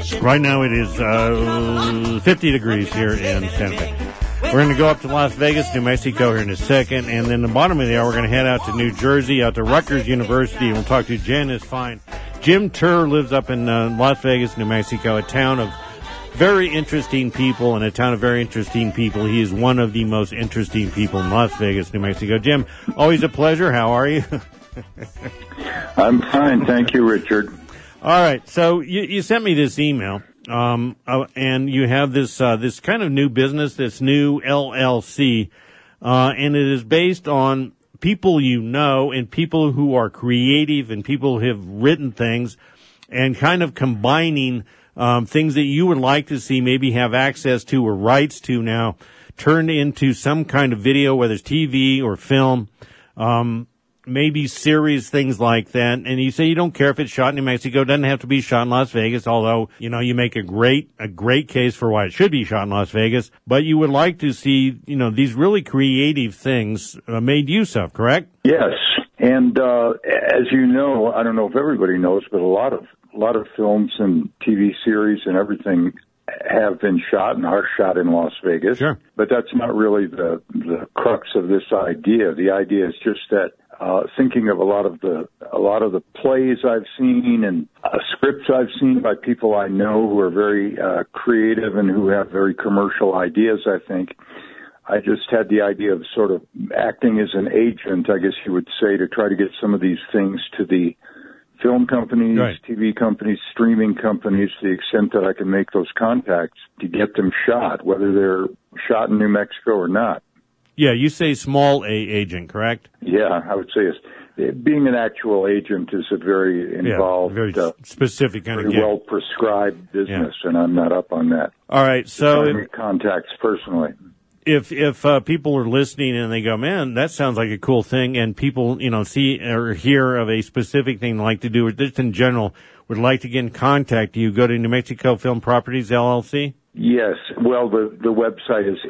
Right now it is 50 degrees here in Santa Fe. We're going to go up to Las Vegas, New Mexico here in a second, and then the bottom of the hour we're going to head out to New Jersey, out to Rutgers University, and we'll talk to Janice Fine. Jim Turr lives up in Las Vegas, New Mexico, a town of very interesting people, and a town of very interesting people. He is one of the most interesting people in Las Vegas, New Mexico. Jim, always a pleasure. How are you? I'm fine. Thank you, Richard. All right. So you sent me this email, and you have this kind of new business, this new LLC, and it is based on people you know and people who are creative and people who have written things and kind of combining things that you would like to see maybe have access to or rights to now turned into some kind of video, whether it's TV or film, maybe series, things like that. And you say you don't care if it's shot in New Mexico. It doesn't have to be shot in Las Vegas, although, you know, you make a great case for why it should be shot in Las Vegas. But you would like to see, you know, these really creative things made use of, correct? Yes. And as you know, I don't know if everybody knows, but a lot of films and TV series and everything have been shot and are shot in Las Vegas. Sure. But that's not really the crux of this idea. The idea is just that thinking of a lot of the plays I've seen and scripts I've seen by people I know who are very creative and who have very commercial ideas, I think. I just had the idea of sort of acting as an agent, I guess you would say, to try to get some of these things to the film companies, right, TV companies, streaming companies, to the extent that I can make those contacts to get them shot, whether they're shot in New Mexico or not. Yeah, you say small A agent, correct? Yeah, I would say being an actual agent is a very involved, very specific kind of very well prescribed business, and I'm not up on that. All right, so contacts personally. If people are listening and they go, man, that sounds like a cool thing, and people, you know, see or hear of a specific thing they like to do, or just in general would like to get in contact, do you go to New Mexico Film Properties, LLC? Yes. Well, the website is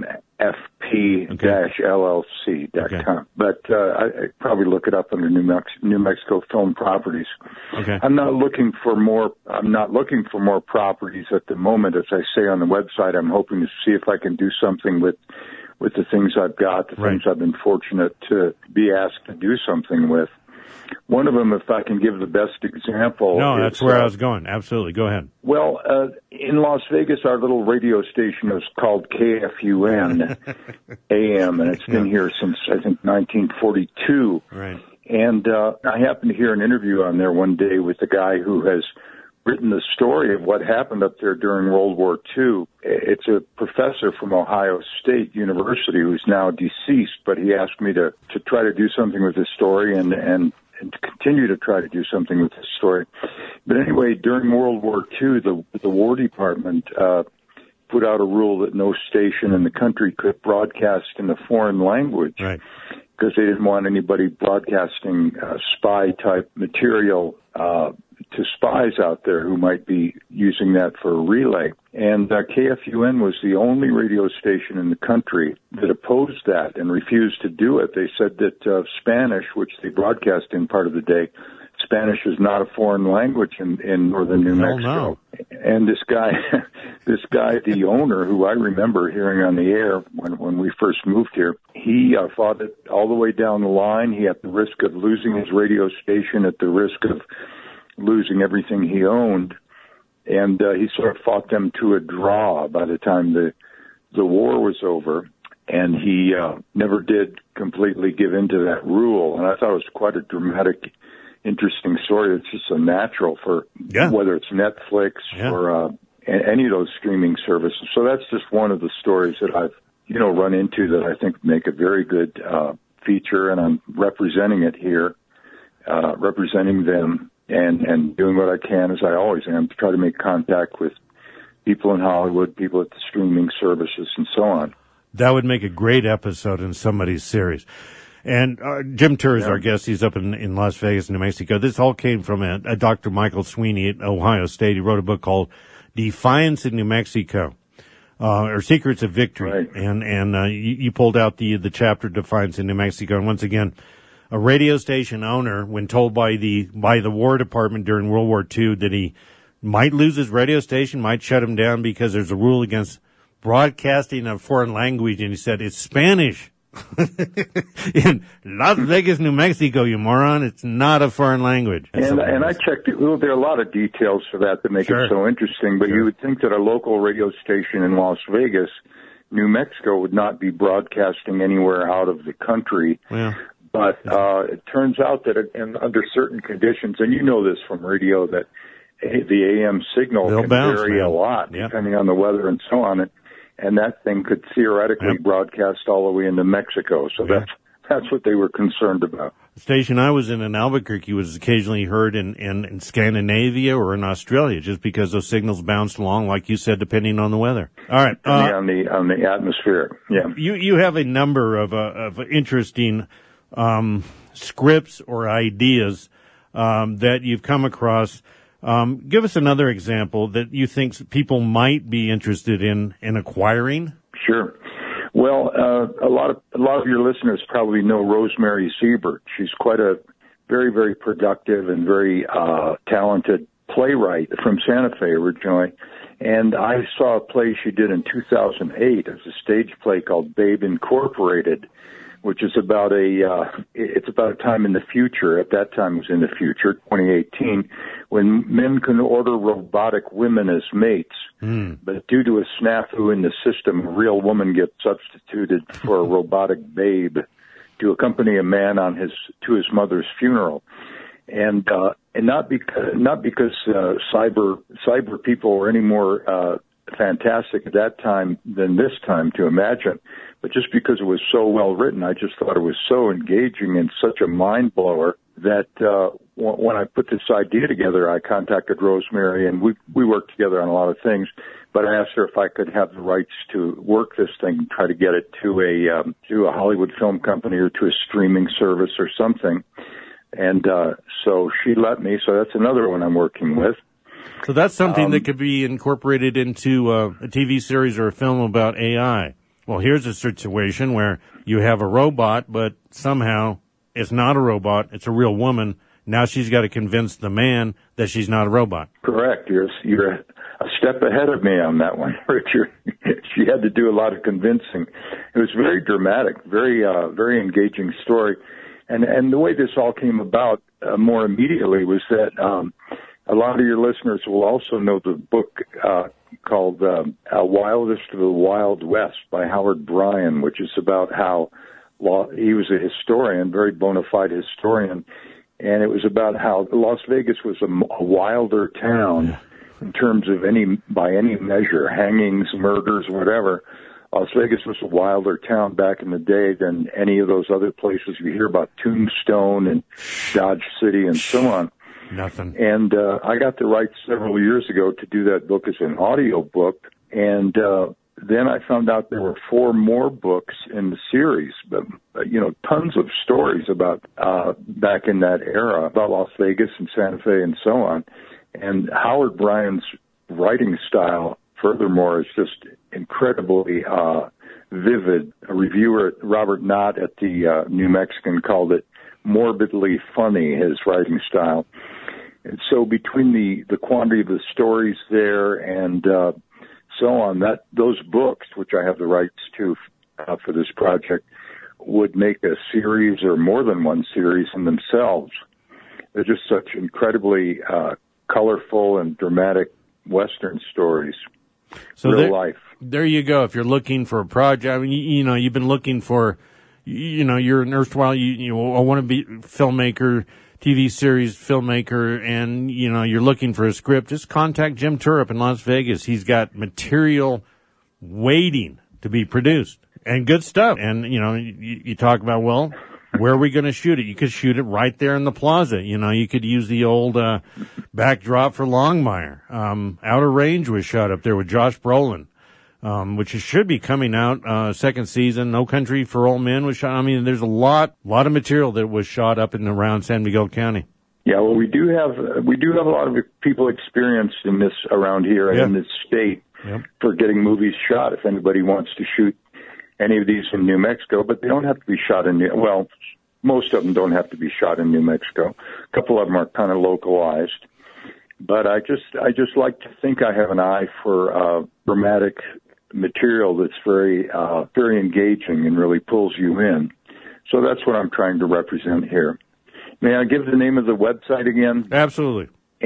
nmfp-llc.com. Okay. But I probably look it up under New Mexico Film Properties. Okay. I'm not looking for more properties at the moment. As I say on the website, I'm hoping to see if I can do something with the things I've got, the things I've been fortunate to be asked to do something with. One of them, if I can give the best example. No, that's where I was going. Absolutely. Go ahead. Well, in Las Vegas, our little radio station is called KFUN AM, and it's been here since, I think, 1942. Right. And I happened to hear an interview on there one day with a guy who has written the story of what happened up there during World War II. It's a professor from Ohio State University who's now deceased, but he asked me to try to do something with his story and to continue to try to do something with his story. But anyway, during World War II, the War Department put out a rule that no station in the country could broadcast in a foreign language. Right. Because they didn't want anybody broadcasting spy-type material to spies out there who might be using that for a relay. And KFUN was the only radio station in the country that opposed that and refused to do it. They said that Spanish, which they broadcast in part of the day, Spanish is not a foreign language in northern New Mexico. No. And this guy, the owner, who I remember hearing on the air when we first moved here, he fought it all the way down the line. He, at the risk of losing his radio station, at the risk of losing everything he owned, and he sort of fought them to a draw by the time the war was over, and he never did completely give in to that rule. And I thought it was quite a dramatic, interesting story. It's just so natural for whether it's Netflix or any of those streaming services. So that's just one of the stories that I've run into that I think make a very good feature, and I'm representing it here, representing them. And doing what I can, as I always am, to try to make contact with people in Hollywood, people at the streaming services, and so on. That would make a great episode in somebody's series. And Jim Turr is our guest. He's up in Las Vegas, New Mexico. This all came from a Dr. Michael Sweeney at Ohio State. He wrote a book called Defiance in New Mexico, or Secrets of Victory. Right. And you pulled out the chapter Defiance in New Mexico. And once again, a radio station owner, when told by the War Department during World War II that he might lose his radio station, might shut him down because there's a rule against broadcasting a foreign language, and he said, it's Spanish. In Las Vegas, New Mexico, you moron. It's not a foreign language. And I checked it. Well, there are a lot of details for that make it so interesting, but you would think that a local radio station in Las Vegas, New Mexico, would not be broadcasting anywhere out of the country. Yeah. But it turns out that under certain conditions, and you know this from radio, that the AM signal can vary a lot depending on the weather and so on. And that thing could theoretically broadcast all the way into Mexico. So that's what they were concerned about. The station I was in Albuquerque was occasionally heard in Scandinavia or in Australia, just because those signals bounced along, like you said, depending on the weather. All right. On the atmosphere. Yeah. You have a number of interesting scripts or ideas that you've come across. Give us another example that you think people might be interested in acquiring. Sure. Well, a lot of your listeners probably know Rosemary Siebert. She's quite a very, very productive and very talented playwright from Santa Fe originally. And I saw a play she did in 2008 as a stage play called Babe Incorporated, which is about it's about a time in the future. At that time it was in the future, 2018, when men can order robotic women as mates. But due to a snafu in the system, a real woman gets substituted for a robotic babe to accompany a man to his mother's funeral. And not because cyber people were any more fantastic at that time than this time to imagine, but just because it was so well written. I just thought it was so engaging and such a mind blower that when I put this idea together, I contacted Rosemary, and we worked together on a lot of things. But I asked her if I could have the rights to work this thing and try to get it to a Hollywood film company or to a streaming service or something. And so she let me. So that's another one I'm working with. So that's something that could be incorporated into a TV series or a film about AI. Well, here's a situation where you have a robot, but somehow it's not a robot. It's a real woman. Now she's got to convince the man that she's not a robot. Correct. You're a step ahead of me on that one, Richard. She had to do a lot of convincing. It was very dramatic, very engaging story. And the way this all came about more immediately was that a lot of your listeners will also know the book called Wildest of the Wild West by Howard Bryan, which is about how he was a historian, very bona fide historian, and it was about how Las Vegas was a wilder town in terms of by any measure, hangings, murders, whatever. Las Vegas was a wilder town back in the day than any of those other places you hear about, Tombstone and Dodge City and so on. Nothing. And I got the rights several years ago to do that book as an audio book, and then I found out there were 4 more books in the series, but tons of stories about back in that era, about Las Vegas and Santa Fe and so on. And Howard Bryan's writing style, furthermore, is just incredibly vivid. A reviewer, Robert Knott at the New Mexican, called it morbidly funny, his writing style. And so between the quantity of the stories there and so on, those books, which I have the rights to for this project, would make a series or more than one series in themselves. They're just such incredibly colorful and dramatic Western stories. So real life. There you go. If you're looking for a project, I mean, you've been looking for, you're an erstwhile, I want to be filmmaker, TV series filmmaker, and, you're looking for a script, just contact Jim Turup in Las Vegas. He's got material waiting to be produced and good stuff. And, you talk about, well, where are we going to shoot it? You could shoot it right there in the plaza. You could use the old backdrop for Longmire. Outer Range was shot up there with Josh Brolin, which should be coming out second season. No Country for Old Men was shot. I mean, there's a lot of material that was shot up and around San Miguel County. Yeah, well, we do have a lot of people experienced in this around here and in this state for getting movies shot. If anybody wants to shoot any of these in New Mexico, but they don't have to be shot most of them don't have to be shot in New Mexico. A couple of them are kind of localized. But I just like to think I have an eye for dramatic material that's very engaging and really pulls you in. So that's what I'm trying to represent here. May I give the name of the website again? Absolutely.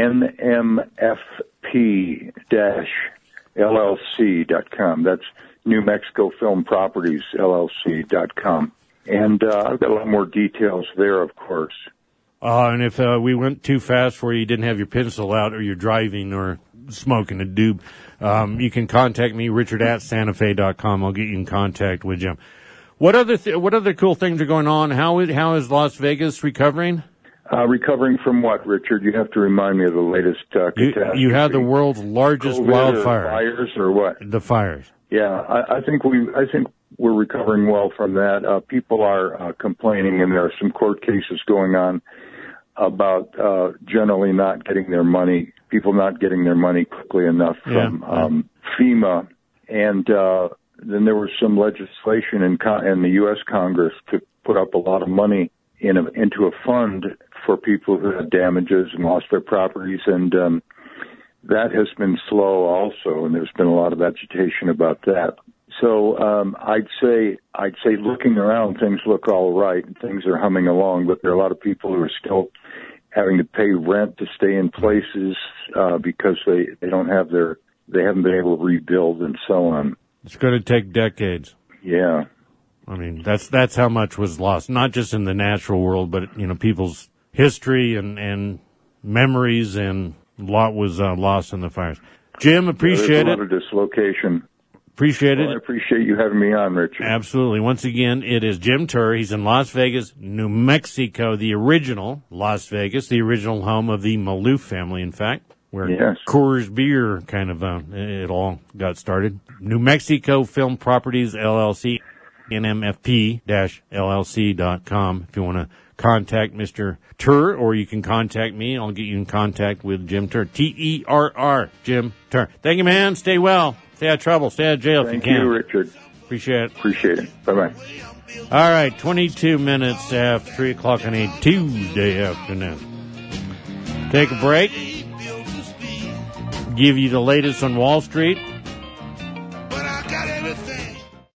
NMFP-LLC.com. That's New Mexico Film Properties, LLC.com. And I've got a lot more details there, of course. And if we went too fast for you didn't have your pencil out or you're driving or smoking a doob, you can contact me, Richard@SantaFe.com. I'll get you in contact with Jim. What other cool things are going on? How is Las Vegas recovering? Recovering from what, Richard? You have to remind me of the latest catastrophe. You had the world's largest wildfire. Fires or what? The fires. Yeah, I think we're recovering well from that. People are complaining, and there are some court cases going on about generally not getting their money, people not getting their money quickly enough from FEMA. And then there was some legislation in the U.S. Congress to put up a lot of money into a fund for people who had damages and lost their properties, and that has been slow also, and there's been a lot of agitation about that. So I'd say looking around, things look all right, and things are humming along, but there are a lot of people who are still having to pay rent to stay in places because they haven't been able to rebuild and so on. It's going to take decades. Yeah. I mean, that's how much was lost, not just in the natural world, but people's history and memories, and a lot was lost in the fires. Jim, appreciate it. There's a lot of dislocation. Appreciate it. I appreciate you having me on, Richard. Absolutely. Once again, it is Jim Turr. He's in Las Vegas, New Mexico, the original Las Vegas, the original home of the Maloof family, in fact, where Coors Beer kind of it all got started. New Mexico Film Properties, LLC, NMFP-LLC.com if you want to contact Mr. Turr, or you can contact me. I'll get you in contact with Jim Turr. Terr, Jim Turr. Thank you, man. Stay well. Stay out of trouble. Stay out of jail if you can. Thank you, Richard. Appreciate it. Appreciate it. Bye-bye. All right, 22 minutes after 3 o'clock on a Tuesday afternoon. Take a break. Give you the latest on Wall Street.